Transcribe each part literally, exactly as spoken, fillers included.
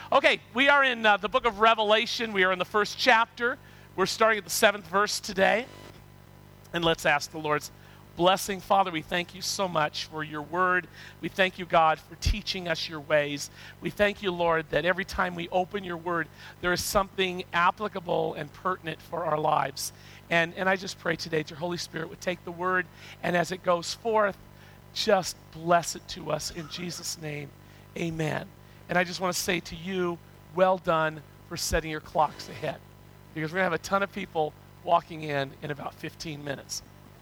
Okay, we are in uh, the book of Revelation. We are in the first chapter. We're starting at the seventh verse today. And let's ask the Lord's blessing. Father, we thank you so much for your word. We thank you, God, for teaching us your ways. We thank you, Lord, that every time we open your word, there is something applicable and pertinent for our lives. And, and I just pray today that your Holy Spirit would take the word, and as it goes forth, just bless it to us in Jesus' name. Amen. And I just want to say to you, well done for setting your clocks ahead. Because we're going to have a ton of people walking in in about fifteen minutes.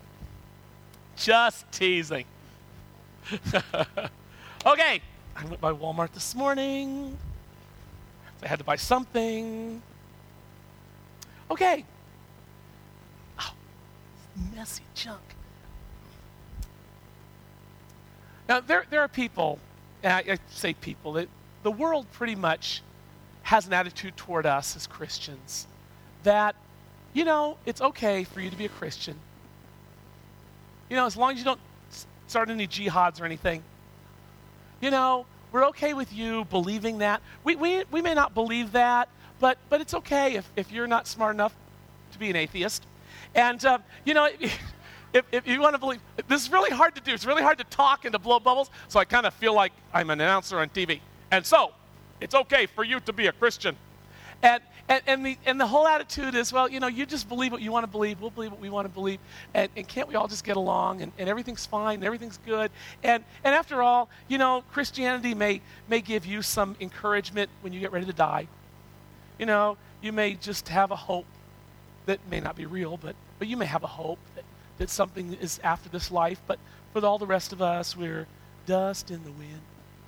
Just teasing. Okay, I went by Walmart this morning. I had to buy something. Okay. Oh, messy junk. Now, there, there are people, and I, I say people, that the world pretty much has an attitude toward us as Christians that, you know, it's okay for you to be a Christian. You know, as long as you don't start any jihads or anything. You know, we're okay with you believing that. We we, we may not believe that, but but it's okay if, if you're not smart enough to be an atheist. And, um, you know, if, if you want to believe, this is really hard to do. It's really hard to talk and to blow bubbles, so I kind of feel like I'm an announcer on T V. And so, it's okay for you to be a Christian. And and, and the and the whole attitude is, well, you know, you just believe what you want to believe. We'll believe what we want to believe. And, and can't we all just get along? And, and everything's fine. And everything's good. And and after all, you know, Christianity may may give you some encouragement when you get ready to die. You know, you may just have a hope that may not be real, but but you may have a hope that, that something is after this life. But for all the rest of us, we're dust in the wind.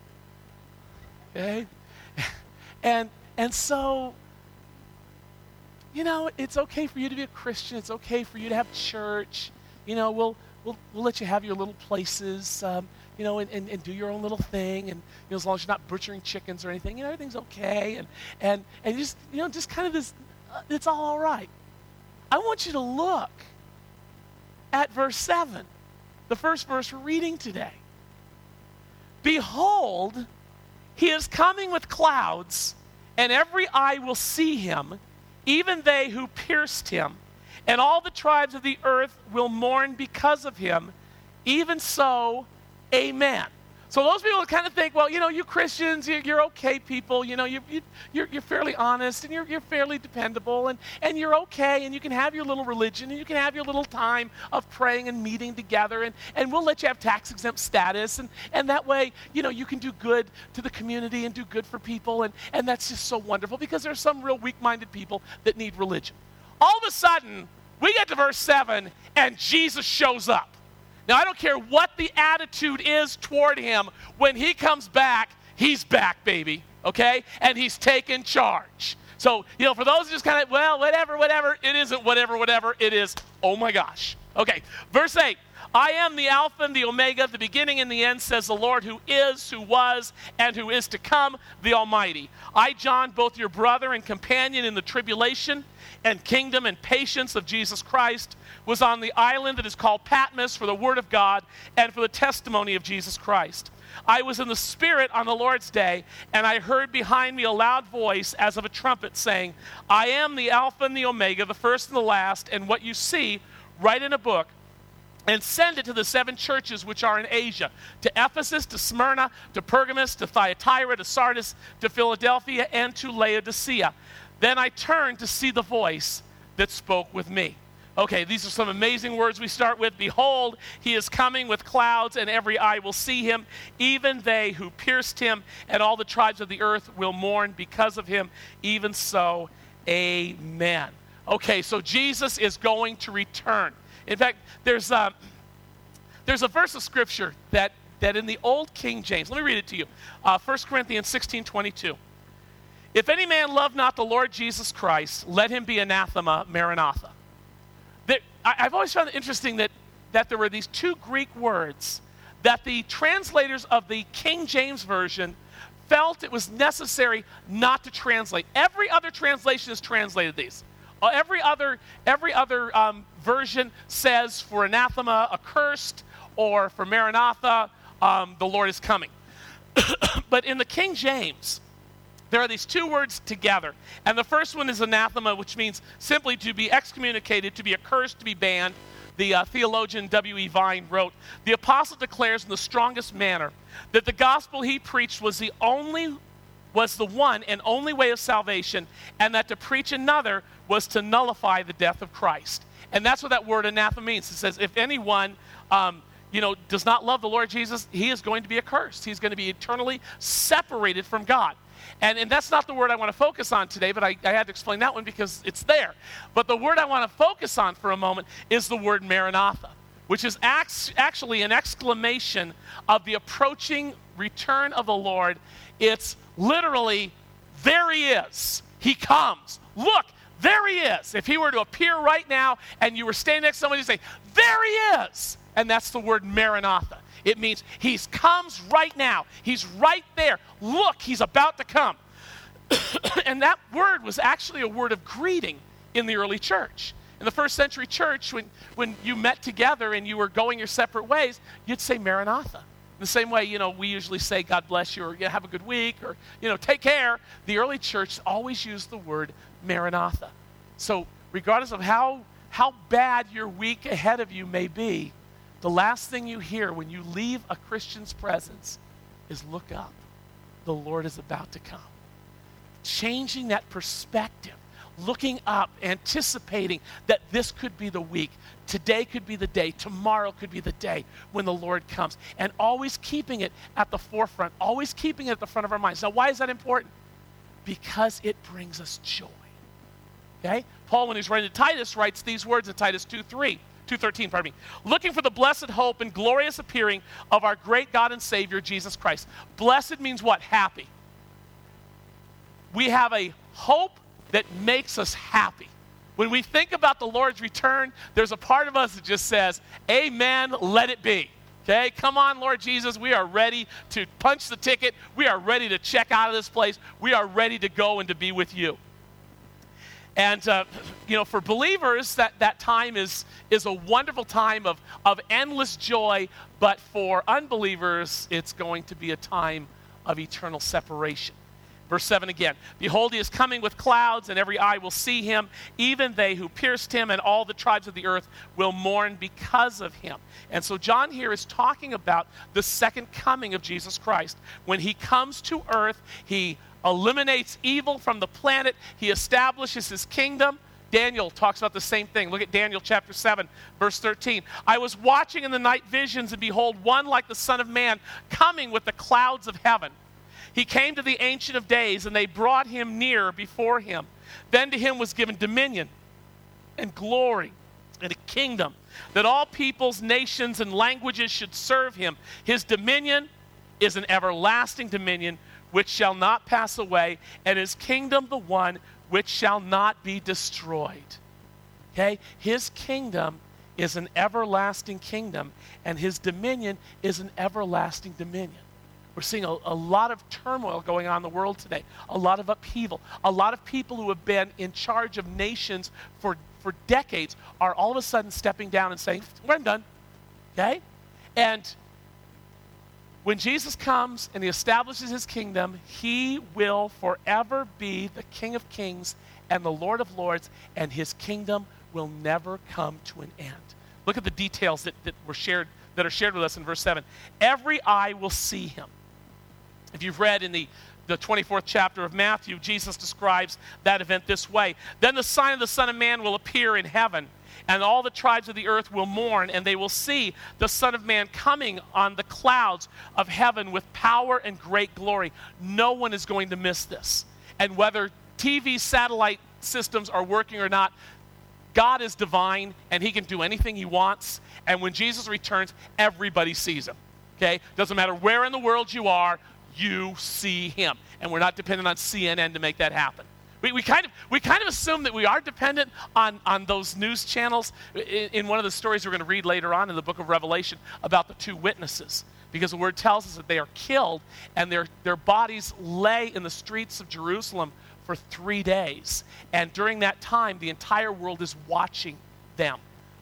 Okay? And and so, you know, it's okay for you to be a Christian. It's okay for you to have church. You know, we'll we'll we'll let you have your little places, um, you know, and, and, and do your own little thing. And you know, as long as you're not butchering chickens or anything, you know, everything's okay. And and and just you know, just kind of this, uh, it's all all right. I want you to look at verse seven, the first verse we're reading today. Behold, he is coming with clouds, and every eye will see him, even they who pierced him, and all the tribes of the earth will mourn because of him. Even so, amen. So those people kind of think, well, you know, you Christians, you're, you're okay people, you know, you, you, you're, you're fairly honest, and you're, you're fairly dependable, and, and you're okay, and you can have your little religion, and you can have your little time of praying and meeting together, and, and we'll let you have tax-exempt status, and, and that way, you know, you can do good to the community and do good for people, and, and that's just so wonderful, because there's some real weak-minded people that need religion. All of a sudden, we get to verse seven, and Jesus shows up. Now, I don't care what the attitude is toward him. When he comes back, he's back, baby, okay? And he's taking charge. So, you know, for those who just kind of, well, whatever, whatever, it isn't whatever, whatever, it is, oh my gosh. Okay, verse eight. I am the Alpha and the Omega, the beginning and the end, says the Lord, who is, who was, and who is to come, the Almighty. I, John, both your brother and companion in the tribulation and kingdom and patience of Jesus Christ, was on the island that is called Patmos for the word of God and for the testimony of Jesus Christ. I was in the Spirit on the Lord's day, and I heard behind me a loud voice as of a trumpet saying, I am the Alpha and the Omega, the first and the last, and what you see, write in a book, and send it to the seven churches which are in Asia, to Ephesus, to Smyrna, to Pergamos, to Thyatira, to Sardis, to Philadelphia, and to Laodicea. Then I turned to see the voice that spoke with me. Okay, these are some amazing words we start with. Behold, he is coming with clouds, and every eye will see him, even they who pierced him, and all the tribes of the earth will mourn because of him. Even so, amen. Okay, so Jesus is going to return. In fact, there's a, there's a verse of Scripture that, that in the old King James, let me read it to you. Uh, First Corinthians sixteen twenty-two. If any man love not the Lord Jesus Christ, let him be anathema, maranatha. There, I, I've always found it interesting that, that there were these two Greek words that the translators of the King James Version felt it was necessary not to translate. Every other translation has translated these. Uh, every other, every other um, version says for anathema, accursed, or for maranatha, um, the Lord is coming. But in the King James, there are these two words together. And the first one is anathema, which means simply to be excommunicated, to be accursed, to be banned. The uh, theologian W E Vine wrote, "The apostle declares in the strongest manner that the gospel he preached was the only, was the one and only way of salvation, and that to preach another was to nullify the death of Christ." And that's what that word anathema means. It says, if anyone, um, you know, does not love the Lord Jesus, he is going to be accursed. He's going to be eternally separated from God. And, and that's not the word I want to focus on today, but I, I had to explain that one because it's there. But the word I want to focus on for a moment is the word Maranatha, which is act, actually an exclamation of the approaching return of the Lord. It's literally, there he is. He comes. Look, there he is. If he were to appear right now and you were standing next to somebody, you'd say, there he is. And that's the word Maranatha. It means he comes right now. He's right there. Look, he's about to come. And that word was actually a word of greeting in the early church. In the first century church, when, when you met together and you were going your separate ways, you'd say Maranatha. In the same way, you know, we usually say God bless you, or you know, have a good week, or, you know, take care. The early church always used the word Maranatha. So regardless of how, how bad your week ahead of you may be, the last thing you hear when you leave a Christian's presence is look up. The Lord is about to come. Changing that perspective, looking up, anticipating that this could be the week. Today could be the day. Tomorrow could be the day when the Lord comes. And always keeping it at the forefront, always keeping it at the front of our minds. Now, why is that important? Because it brings us joy. Okay? Paul, when he's writing to Titus, writes these words in Titus two three. two thirteen, pardon me. Looking for the blessed hope and glorious appearing of our great God and Savior, Jesus Christ. Blessed means what? Happy. We have a hope that makes us happy. When we think about the Lord's return, there's a part of us that just says, amen, let it be. Okay, come on, Lord Jesus, we are ready to punch the ticket. We are ready to check out of this place. We are ready to go and to be with you. And, uh, you know, for believers, that, that time is, is a wonderful time of, of endless joy. But for unbelievers, it's going to be a time of eternal separation. Verse seven again. Behold, he is coming with clouds, and every eye will see him, even they who pierced him, and all the tribes of the earth will mourn because of him. And so John here is talking about the second coming of Jesus Christ. When he comes to earth, he eliminates evil from the planet. He establishes his kingdom. Daniel talks about the same thing. Look at Daniel chapter seven, verse thirteen. I was watching in the night visions, and behold, one like the Son of Man coming with the clouds of heaven. He came to the Ancient of Days, and they brought him near before him. Then to him was given dominion and glory and a kingdom, that all peoples, nations, and languages should serve him. His dominion is an everlasting dominion which shall not pass away, and his kingdom the one which shall not be destroyed. Okay? His kingdom is an everlasting kingdom, and his dominion is an everlasting dominion. We're seeing a, a lot of turmoil going on in the world today, a lot of upheaval. A lot of people who have been in charge of nations for, for decades are all of a sudden stepping down and saying, we're done. Okay? And when Jesus comes and he establishes his kingdom, he will forever be the King of Kings and the Lord of Lords, and his kingdom will never come to an end. Look at the details that, that were shared, that are shared with us in verse seven. Every eye will see him. If you've read in the, the twenty-fourth chapter of Matthew, Jesus describes that event this way. Then the sign of the Son of Man will appear in heaven, and all the tribes of the earth will mourn, and they will see the Son of Man coming on the clouds of heaven with power and great glory. No one is going to miss this. And whether T V satellite systems are working or not, God is divine, and he can do anything he wants. And when Jesus returns, everybody sees him. Okay? Doesn't matter where in the world you are, you see him. And we're not dependent on C N N to make that happen. We, we, kind of, we kind of assume that we are dependent on, on those news channels. In, in one of the stories we're going to read later on in the book of Revelation about the two witnesses, because the word tells us that they are killed and their, their bodies lay in the streets of Jerusalem for three days. And during that time, the entire world is watching them.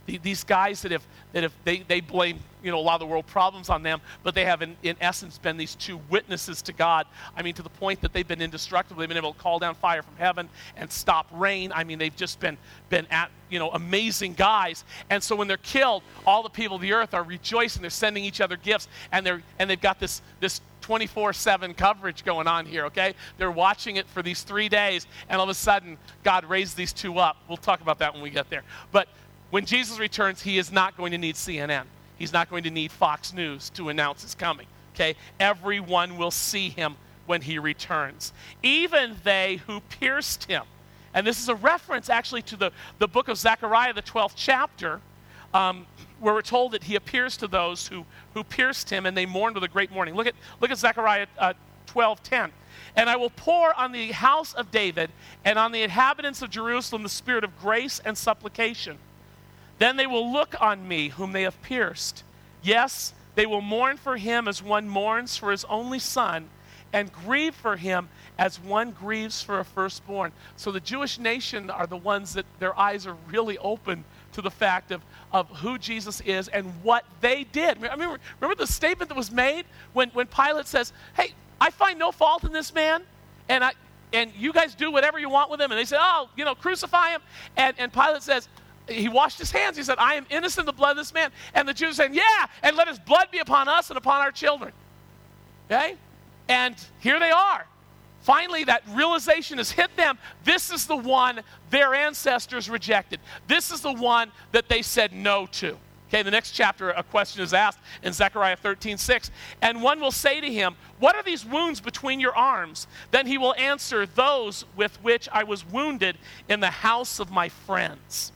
The, these guys that have, that have they, they blame, you know, a lot of the world problems on them, but they have in, in essence been these two witnesses to God. I mean, to the point that they've been indestructible. They've been able to call down fire from heaven and stop rain. I mean, they've just been, been at, you know, amazing guys. And so when they're killed, all the people of the earth are rejoicing. They're sending each other gifts, and they're and they've got this this twenty-four seven coverage going on here, okay? They're watching it for these three days, and all of a sudden, God raised these two up. We'll talk about that when we get there. But when Jesus returns, he is not going to need C N N. He's not going to need Fox News to announce his coming, okay? Everyone will see him when he returns, even they who pierced him. And this is a reference actually to the, the book of Zechariah, the twelfth chapter, um, where we're told that he appears to those who, who pierced him, and they mourned with a great mourning. Look at, look at Zechariah uh, twelve ten. And I will pour on the house of David and on the inhabitants of Jerusalem the spirit of grace and supplication. Then they will look on me whom they have pierced. Yes, they will mourn for him as one mourns for his only son, and grieve for him as one grieves for a firstborn. So the Jewish nation are the ones that their eyes are really open to the fact of, of who Jesus is and what they did. I mean, remember the statement that was made when, when Pilate says, hey, I find no fault in this man, and I and you guys do whatever you want with him. And they said, oh, you know, crucify him. And, and Pilate says, he washed his hands. He said, I am innocent of the blood of this man. And the Jews said, yeah, and let his blood be upon us and upon our children. Okay? And here they are. Finally, that realization has hit them. This is the one their ancestors rejected. This is the one that they said no to. Okay, the next chapter, a question is asked in Zechariah thirteen six. And one will say to him, what are these wounds between your arms? Then he will answer, those with which I was wounded in the house of my friends.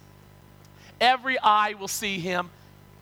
Every eye will see him,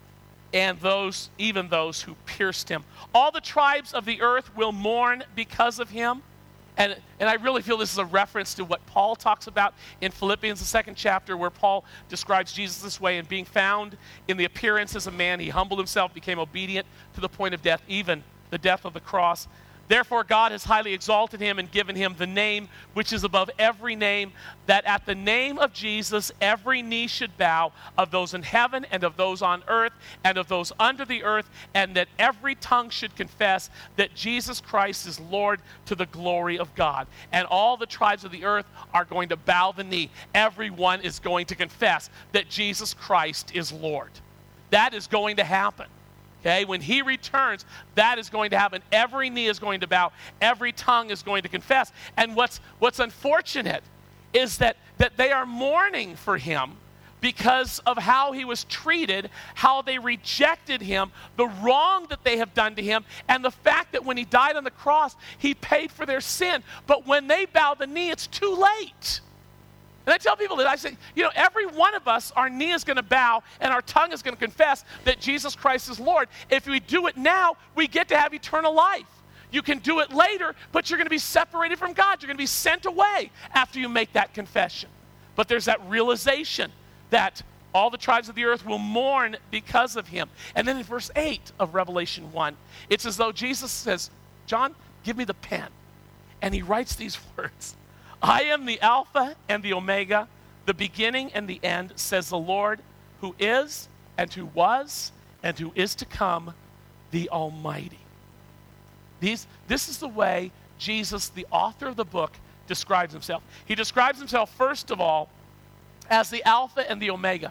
and those, even those who pierced him. All the tribes of the earth will mourn because of him. And, and I really feel this is a reference to what Paul talks about in Philippians, the second chapter, where Paul describes Jesus this way. And being found in the appearance as a man, he humbled himself, became obedient to the point of death, even the death of the cross. Therefore, God has highly exalted him and given him the name which is above every name, that at the name of Jesus every knee should bow, of those in heaven and of those on earth and of those under the earth, and that every tongue should confess that Jesus Christ is Lord, to the glory of God. And all the tribes of the earth are going to bow the knee. Everyone is going to confess that Jesus Christ is Lord. That is going to happen. Okay, when he returns, that is going to happen. Every knee is going to bow. Every tongue is going to confess. And what's what's unfortunate is that, that they are mourning for him because of how he was treated, how they rejected him, the wrong that they have done to him, and the fact that when he died on the cross, he paid for their sin. But when they bow the knee, it's too late. And I tell people that, I say, you know, every one of us, our knee is going to bow and our tongue is going to confess that Jesus Christ is Lord. If we do it now, we get to have eternal life. You can do it later, but you're going to be separated from God. You're going to be sent away after you make that confession. But there's that realization that all the tribes of the earth will mourn because of him. And then in verse eight of Revelation one, it's as though Jesus says, John, give me the pen. And he writes these words. I am the Alpha and the Omega, the beginning and the end, says the Lord, who is and who was and who is to come, the Almighty. These, this is the way Jesus, the author of the book, describes himself. He describes himself, first of all, as the Alpha and the Omega.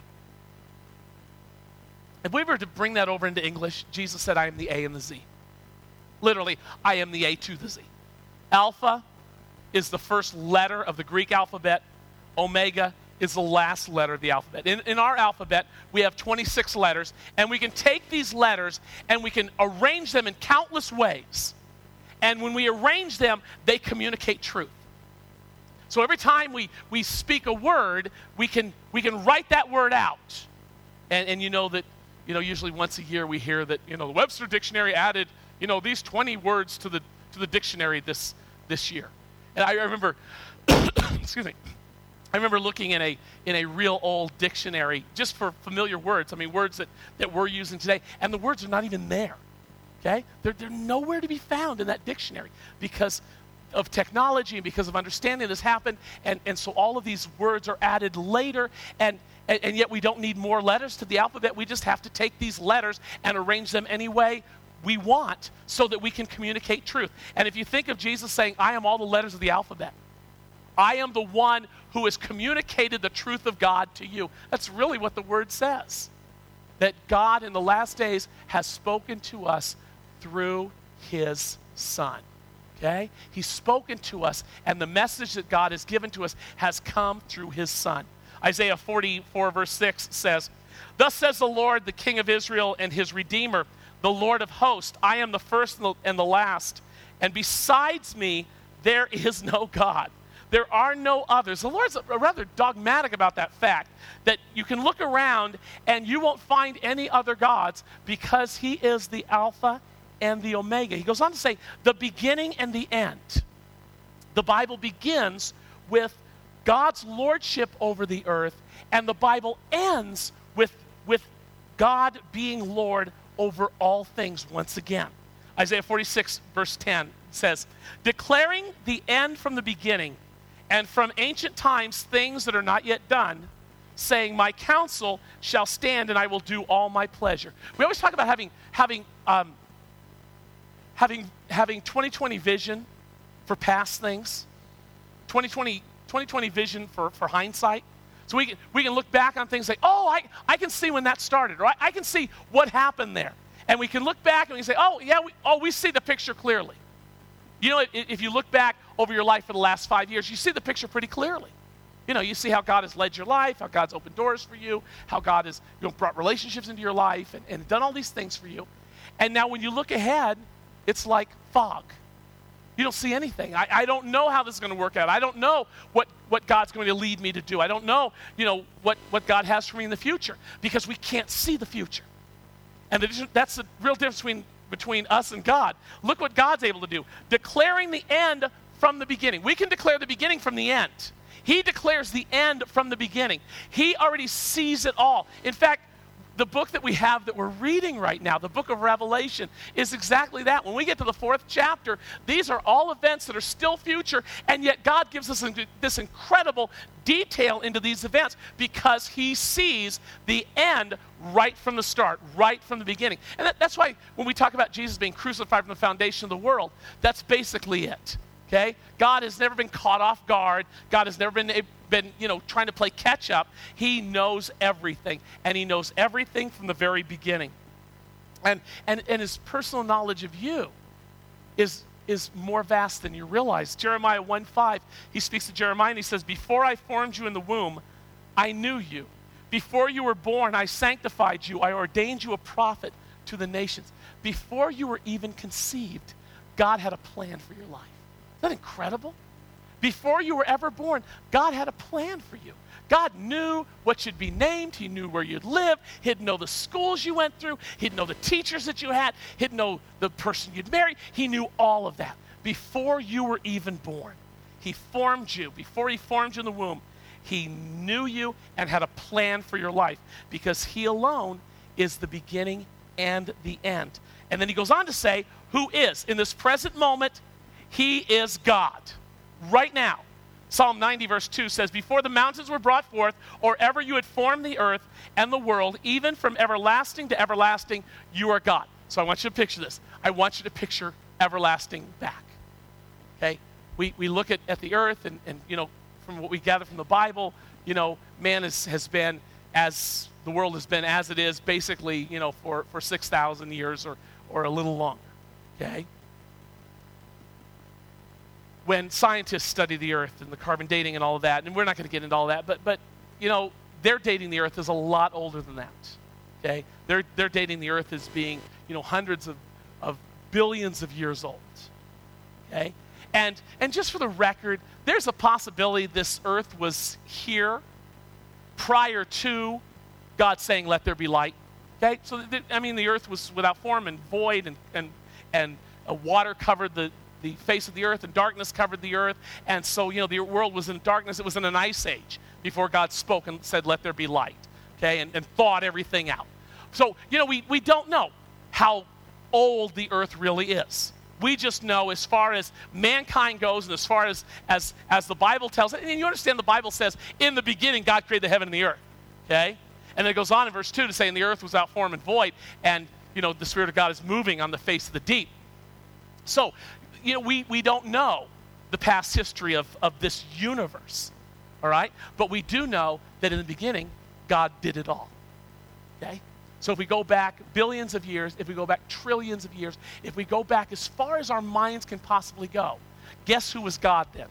If we were to bring that over into English, Jesus said, I am the A and the Z. Literally, I am the A to the Z. Alpha is the first letter of the Greek alphabet. Omega is the last letter of the alphabet. In, in our alphabet, we have twenty-six letters, and we can take these letters and we can arrange them in countless ways. And when we arrange them, they communicate truth. So every time we, we speak a word, we can we can write that word out. And, and you know that, you know, usually once a year we hear that, you know, the Webster Dictionary added, you know, these twenty words to the to the dictionary this this year. And I remember, excuse me, I remember looking in a in a real old dictionary just for familiar words. I mean, words that, that we're using today, and the words are not even there. Okay, they're they're nowhere to be found in that dictionary because of technology and because of understanding this happened, and, and so all of these words are added later, and, and, and yet we don't need more letters to the alphabet. We just have to take these letters and arrange them any way we want so that we can communicate truth. And if you think of Jesus saying, I am all the letters of the alphabet, I am the one who has communicated the truth of God to you. That's really what the word says. That God in the last days has spoken to us through his Son. Okay? He's spoken to us, and the message that God has given to us has come through his Son. Isaiah forty-four verse six says, Thus says the Lord, the King of Israel and his Redeemer, the Lord of hosts, I am the first and the last, and besides me there is no God. There are no others. The Lord's rather dogmatic about that fact, that you can look around and you won't find any other gods because he is the Alpha and the Omega. He goes on to say, the beginning and the end. The Bible begins with God's lordship over the earth, and the Bible ends with, with God being Lord over all things once again. Isaiah forty-six verse ten says, declaring the end from the beginning, and from ancient times things that are not yet done, saying, my counsel shall stand, and I will do all my pleasure. We always talk about having having um, having having twenty twenty vision for past things, twenty twenty, twenty twenty vision for, for hindsight. So we can, we can look back on things like, oh, I, I can see when that started, or I, I can see what happened there. And we can look back and we can say, oh, yeah, we, oh, we see the picture clearly. You know, if, if you look back over your life for the last five years, you see the picture pretty clearly. You know, you see how God has led your life, how God's opened doors for you, how God has, you know, brought relationships into your life and, and done all these things for you. And now when you look ahead, it's like fog. You don't see anything. I, I don't know how this is going to work out. I don't know what, what God's going to lead me to do. I don't know, you know, what, what God has for me in the future, because we can't see the future. And the, that's the real difference between, between us and God. Look what God's able to do. Declaring the end from the beginning. We can declare the beginning from the end. He declares the end from the beginning. He already sees it all. In fact, the book that we have that we're reading right now, the book of Revelation, is exactly that. When we get to the fourth chapter, these are all events that are still future, and yet God gives us this incredible detail into these events because he sees the end right from the start, right from the beginning. And that, that's why when we talk about Jesus being crucified from the foundation of the world, that's basically it. Okay? God has never been caught off guard. God has never been, been, you know, trying to play catch up. He knows everything, and he knows everything from the very beginning. And and, and his personal knowledge of you is, is more vast than you realize. Jeremiah one five, he speaks to Jeremiah and he says, before I formed you in the womb, I knew you. Before you were born, I sanctified you. I ordained you a prophet to the nations. Before you were even conceived, God had a plan for your life. Isn't that incredible? Before you were ever born, God had a plan for you. God knew what should be named. He knew where you'd live. He'd know the schools you went through. He'd know the teachers that you had. He'd know the person you'd marry. He knew all of that before you were even born. He formed you. Before he formed you in the womb, he knew you and had a plan for your life because he alone is the beginning and the end. And then he goes on to say, who is, in this present moment, he is God. Right now. Psalm ninety verse two says, before the mountains were brought forth, or ever you had formed the earth and the world, even from everlasting to everlasting, you are God. So I want you to picture this. I want you to picture everlasting back. Okay? We we look at, at the earth and, and, you know, from what we gather from the Bible, you know, man is, has been as, the world has been as it is basically, you know, for, for six thousand years or, or a little longer. Okay? When scientists study the earth and the carbon dating and all of that, and we're not going to get into all that, but, but you know, their dating the earth is a lot older than that, okay? They're, they're dating the earth as being, you know, hundreds of, of billions of years old, okay? And, and just for the record, there's a possibility this earth was here prior to God saying, let there be light, okay? So, th- I mean, the earth was without form and void, and, and, and uh, water covered the the face of the earth, and darkness covered the earth. And so, you know, the world was in darkness. It was in an ice age before God spoke and said, let there be light, okay, and, and thawed everything out. So, you know, we, we don't know how old the earth really is. We just know as far as mankind goes and as far as, as, as the Bible tells it, and you understand the Bible says, in the beginning, God created the heaven and the earth, okay? And then it goes on in verse two to say, and the earth was without form and void, and, you know, the Spirit of God is moving on the face of the deep. So, you know, we, we don't know the past history of, of this universe, all right? But we do know that in the beginning, God did it all, okay? So if we go back billions of years, if we go back trillions of years, if we go back as far as our minds can possibly go, guess who was God then?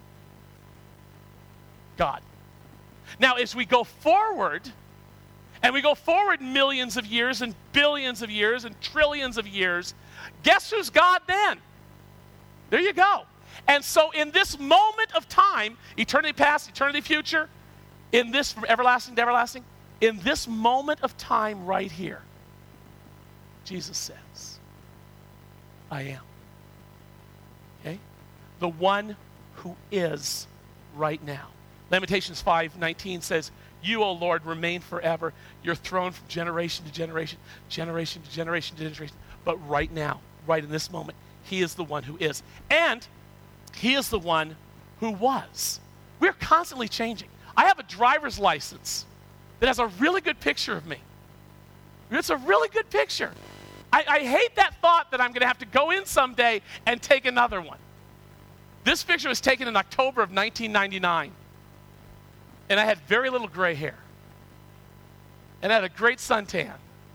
God. Now, as we go forward, and we go forward millions of years and billions of years and trillions of years, guess who's God then? There you go. And so in this moment of time, eternity past, eternity future, in this from everlasting to everlasting, in this moment of time right here, Jesus says, I am. Okay? The one who is right now. Lamentations five nineteen says, you, O Lord, remain forever. Your throne from generation to generation, generation to generation to generation. But right now, right in this moment, he is the one who is. And he is the one who was. We're constantly changing. I have a driver's license that has a really good picture of me. It's a really good picture. I, I hate that thought that I'm going to have to go in someday and take another one. This picture was taken in October of nineteen ninety-nine. And I had very little gray hair. And I had a great suntan.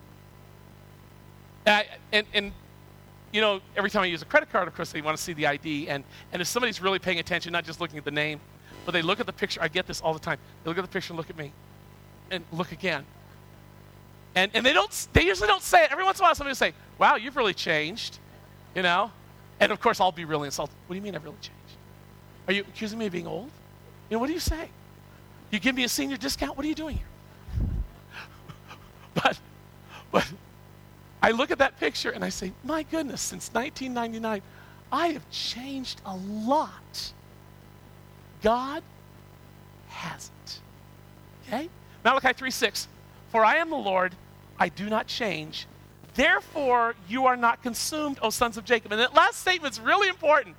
And, I, and, and you know, every time I use a credit card, of course, they want to see the I D. And, and if somebody's really paying attention, not just looking at the name, but they look at the picture. I get this all the time. They look at the picture and look at me. And look again. And and they don't they usually don't say it. Every once in a while somebody will say, wow, you've really changed. You know? And of course I'll be really insulted. What do you mean I've really changed? Are you accusing me of being old? You know, what do you say? You give me a senior discount? What are you doing here? but but I look at that picture and I say, my goodness, since nineteen ninety-nine, I have changed a lot. God hasn't. Okay? Malachi three six, for I am the Lord, I do not change. Therefore, you are not consumed, O sons of Jacob. And that last statement's really important.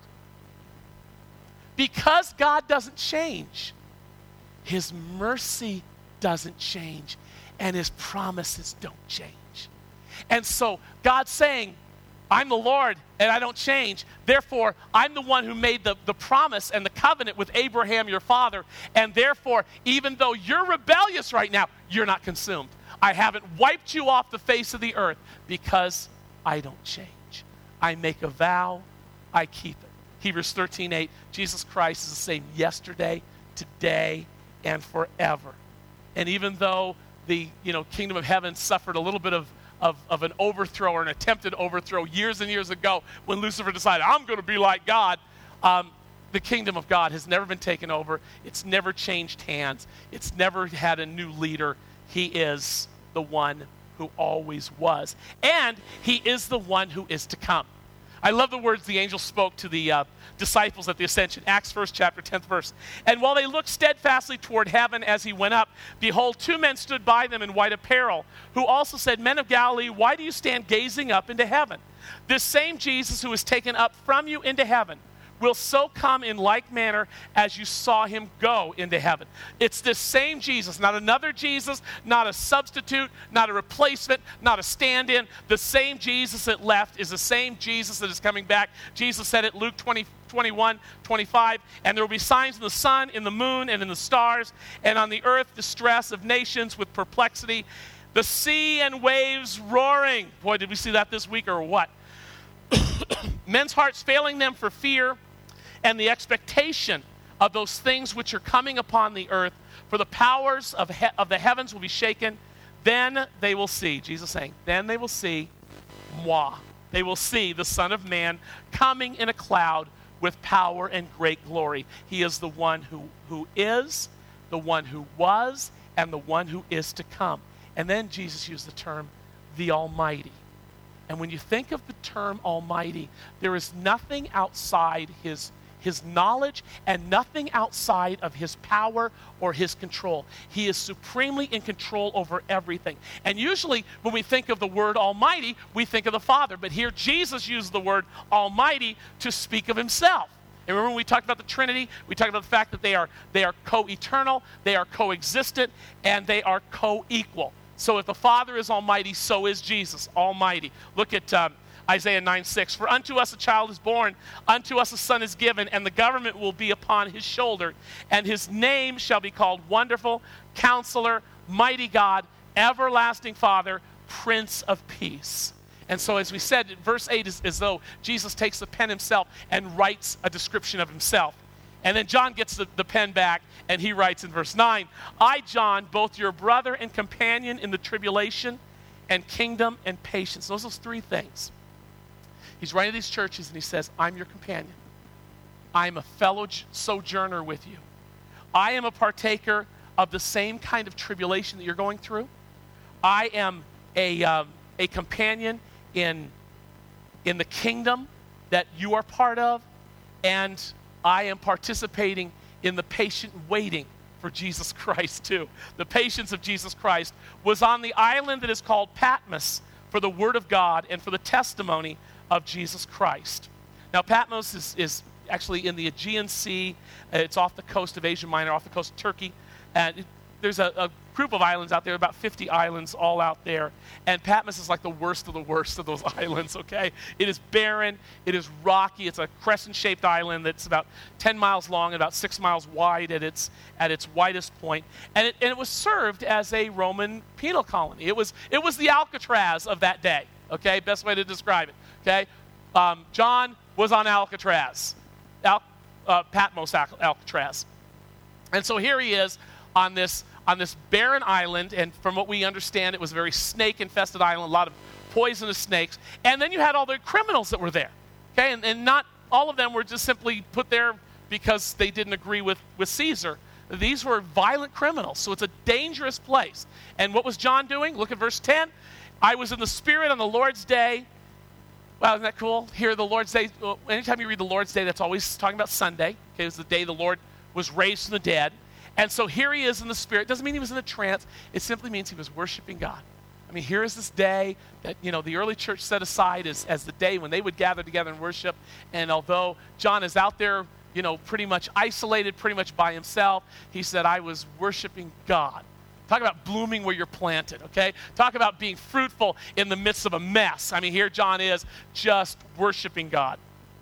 Because God doesn't change, his mercy doesn't change, and his promises don't change. And so God's saying, I'm the Lord, and I don't change. Therefore, I'm the one who made the, the promise and the covenant with Abraham, your father. And therefore, even though you're rebellious right now, you're not consumed. I haven't wiped you off the face of the earth because I don't change. I make a vow, I keep it. Hebrews thirteen eight, Jesus Christ is the same yesterday, today, and forever. And even though the you know kingdom of heaven suffered a little bit of Of, of an overthrow or an attempted overthrow years and years ago when Lucifer decided, I'm going to be like God. Um, the kingdom of God has never been taken over. It's never changed hands. It's never had a new leader. He is the one who always was. And he is the one who is to come. I love the words the angel spoke to the uh, disciples at the ascension. Acts first chapter, tenth verse. And while they looked steadfastly toward heaven as he went up, behold, two men stood by them in white apparel, who also said, Men of Galilee, why do you stand gazing up into heaven? This same Jesus who was taken up from you into heaven will so come in like manner as you saw him go into heaven. It's this same Jesus, not another Jesus, not a substitute, not a replacement, not a stand-in. The same Jesus that left is the same Jesus that is coming back. Jesus said it, Luke twenty, twenty-one, twenty-five, and there will be signs in the sun, in the moon, and in the stars, and on the earth distress of nations with perplexity, the sea and waves roaring. Boy, did we see that this week or what? Men's hearts failing them for fear and the expectation of those things which are coming upon the earth, for the powers of, he- of the heavens will be shaken. Then they will see, Jesus saying, then they will see moi. They will see the Son of Man coming in a cloud with power and great glory. He is the one who, who is, the one who was, and the one who is to come. And then Jesus used the term, the Almighty. And when you think of the term Almighty, there is nothing outside his his knowledge, and nothing outside of his power or his control. He is supremely in control over everything. And usually when we think of the word Almighty, we think of the Father. But here Jesus used the word Almighty to speak of himself. And remember when we talked about the Trinity, we talked about the fact that they are, they are co-eternal, they are co-existent, and they are co-equal. So if the Father is Almighty, so is Jesus Almighty. Look at um, Isaiah nine six. For unto us a child is born, unto us a son is given, and the government will be upon his shoulder, and his name shall be called Wonderful, Counselor, Mighty God, Everlasting Father, Prince of Peace. And so as we said, verse eight is as though Jesus takes the pen himself and writes a description of himself. And then John gets the, the pen back, and he writes in verse nine, I, John, both your brother and companion in the tribulation and kingdom and patience. Those are those three things. He's writing to these churches, and he says, I'm your companion. I'm a fellow sojourner with you. I am a partaker of the same kind of tribulation that you're going through. I am a, um, a companion in, in the kingdom that you are part of, and I am participating in the patient waiting for Jesus Christ too. The patience of Jesus Christ was on the island that is called Patmos for the word of God and for the testimony of Jesus Christ. Now Patmos is, is actually in the Aegean Sea. It's off the coast of Asia Minor, off the coast of Turkey. And it, there's a, a group of islands out there, about fifty islands all out there. And Patmos is like the worst of the worst of those islands, okay? It is barren, it is rocky, it's a crescent-shaped island that's about ten miles long and about six miles wide at its at its widest point. And it, and it was served as a Roman penal colony. It was, it was the Alcatraz of that day, okay? Best way to describe it, okay? Um, John was on Alcatraz, Al, uh, Patmos Al- Alcatraz. And so here he is on this on this barren island, and from what we understand, it was a very snake-infested island, a lot of poisonous snakes. And then you had all the criminals that were there, okay? And, and not all of them were just simply put there because they didn't agree with, with Caesar. These were violent criminals, so it's a dangerous place. And what was John doing? Look at verse ten. I was in the Spirit on the Lord's day. Wow, isn't that cool? Here, the Lord's day. Well, anytime you read the Lord's day, that's always talking about Sunday. Okay, it was the day the Lord was raised from the dead. And so here he is in the Spirit. It doesn't mean he was in a trance. It simply means he was worshiping God. I mean, here is this day that, you know, the early church set aside as, as the day when they would gather together and worship. And although John is out there, you know, pretty much isolated, pretty much by himself, he said, I was worshiping God. Talk about blooming where you're planted, okay? Talk about being fruitful in the midst of a mess. I mean, here John is just worshiping God.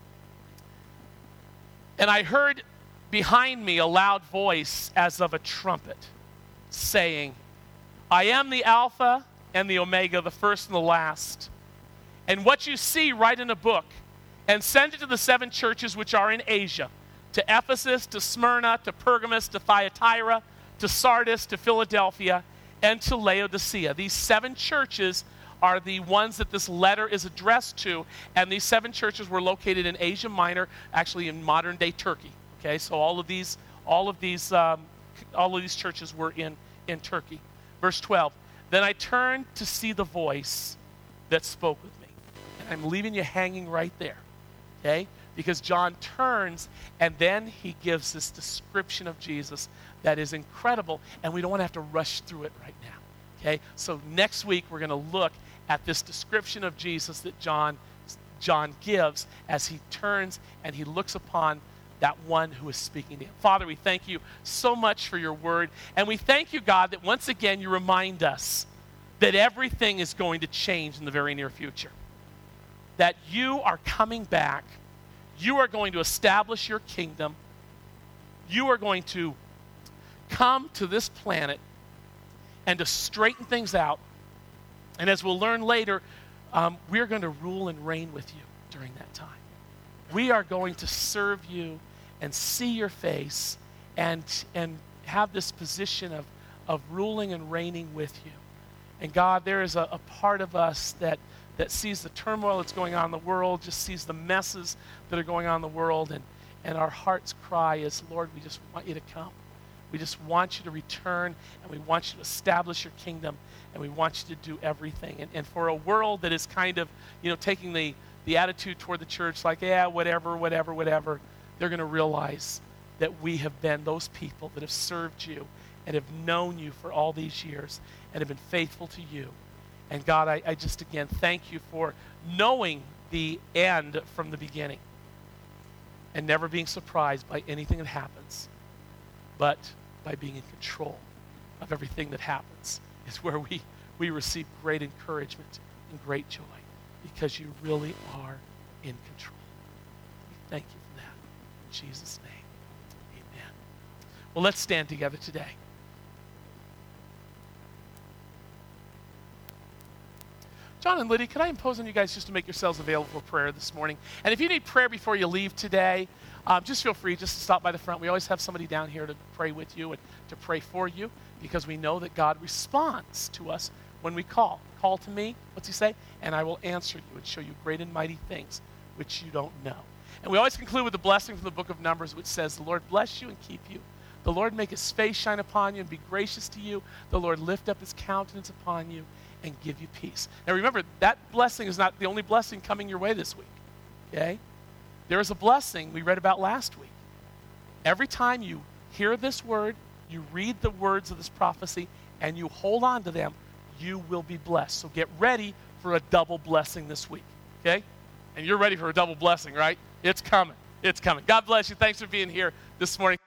And I heard behind me a loud voice as of a trumpet saying, I am the Alpha and the Omega, the first and the last. And what you see, write in a book and send it to the seven churches which are in Asia, to Ephesus, to Smyrna, to Pergamos, to Thyatira, to Sardis, to Philadelphia, and to Laodicea. These seven churches are the ones that this letter is addressed to, and these seven churches were located in Asia Minor, actually in modern-day Turkey. Okay, so all of these, all of these, um, all of these churches were in, in Turkey. Verse twelve. Then I turned to see the voice that spoke with me, and I'm leaving you hanging right there. Okay, because John turns and then he gives this description of Jesus that is incredible, and we don't want to have to rush through it right now. Okay, so next week we're going to look at this description of Jesus that John John gives as he turns and he looks upon that one who is speaking to him. Father, we thank you so much for your word. And we thank you, God, that once again you remind us that everything is going to change in the very near future. That you are coming back. You are going to establish your kingdom. You are going to come to this planet and to straighten things out. And as we'll learn later, um, we're going to rule and reign with you during that time. We are going to serve you and see your face and, and have this position of, of ruling and reigning with you. And God, there is a, a part of us that, that sees the turmoil that's going on in the world, just sees the messes that are going on in the world, and, and our heart's cry is, Lord, we just want you to come. We just want you to return, and we want you to establish your kingdom, and we want you to do everything. And, and for a world that is kind of, you know, taking the, the attitude toward the church like, yeah, whatever, whatever, whatever, they're going to realize that we have been those people that have served you and have known you for all these years and have been faithful to you. And God, I, I just again thank you for knowing the end from the beginning and never being surprised by anything that happens, but by being in control of everything that happens is where we, we receive great encouragement and great joy, because you really are in control. We thank you for that. In Jesus' name, amen. Well, let's stand together today. John and Lydia, could I impose on you guys just to make yourselves available for prayer this morning? And if you need prayer before you leave today, um, just feel free just to stop by the front. We always have somebody down here to pray with you and to pray for you, because we know that God responds to us when we call. Call to me, what's he say? And I will answer you and show you great and mighty things which you don't know. And we always conclude with a blessing from the book of Numbers, which says, the Lord bless you and keep you. The Lord make his face shine upon you and be gracious to you. The Lord lift up his countenance upon you and give you peace. Now remember, that blessing is not the only blessing coming your way this week, okay? There is a blessing we read about last week. Every time you hear this word, you read the words of this prophecy, and you hold on to them, you will be blessed. So get ready for a double blessing this week, okay? And you're ready for a double blessing, right? It's coming. It's coming. God bless you. Thanks for being here this morning.